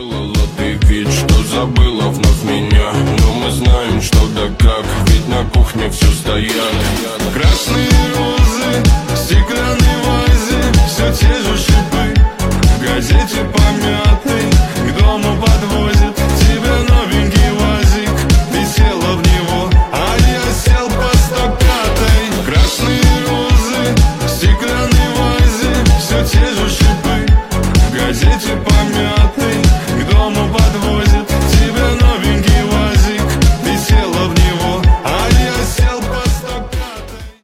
Сделала ты вид, что забыла вновь меня, но мы знаем, что да как, ведь на кухне все стоят красные розы.